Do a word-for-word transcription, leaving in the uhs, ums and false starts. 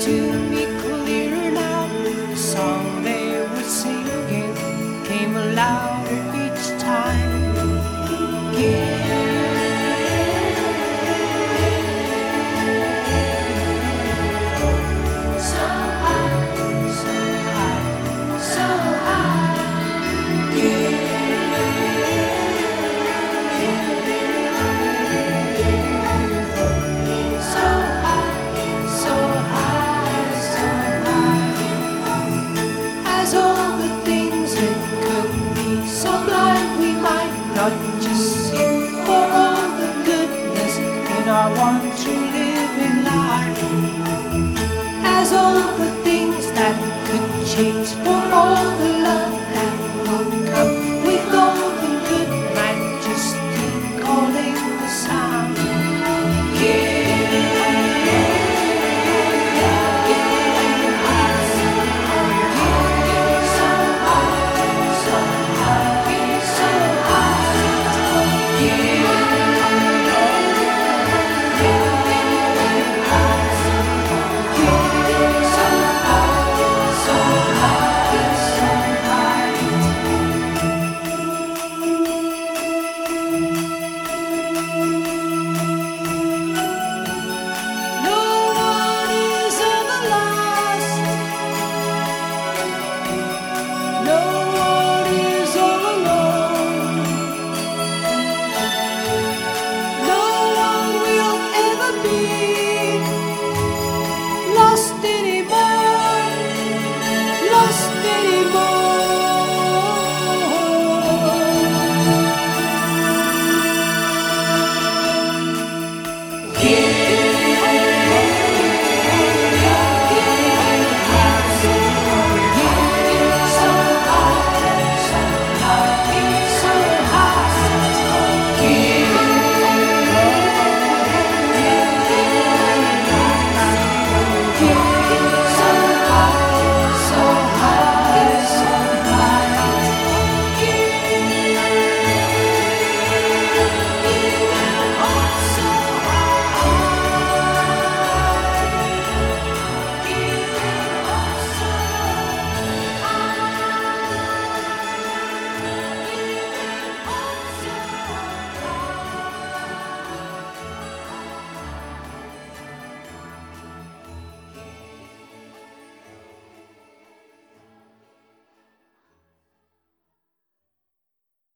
to me clearer now. The song they were singing came louder each time. Give so high, so high, so high. Give so high, so high, so high. As all the things that could be so blind, we might not just see for all the goodness in our one true living life. As all the things that could change for